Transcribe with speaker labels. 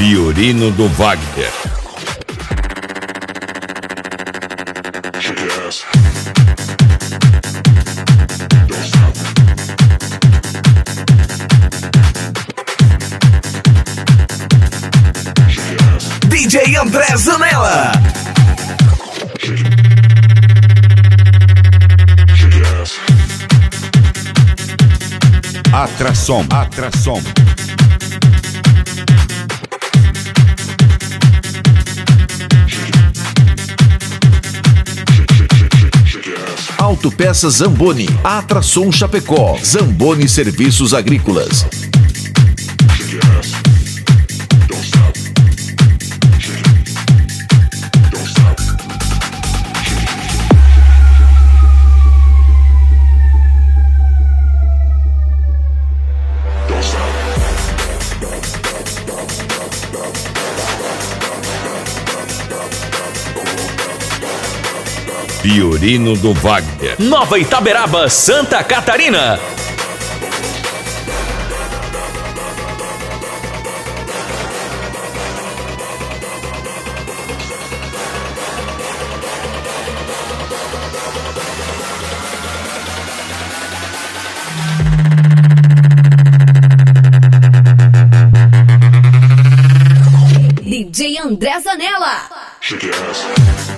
Speaker 1: Fiorino do Wagner.
Speaker 2: DJ André Zanella.
Speaker 1: Atração.
Speaker 2: Autopeças Zamboni, Atração Chapecó, Zamboni Serviços Agrícolas.
Speaker 1: Fiorino do Wagner.
Speaker 3: Nova Itaberaba, Santa Catarina.
Speaker 4: DJ André Zanella.
Speaker 5: Shake your ass.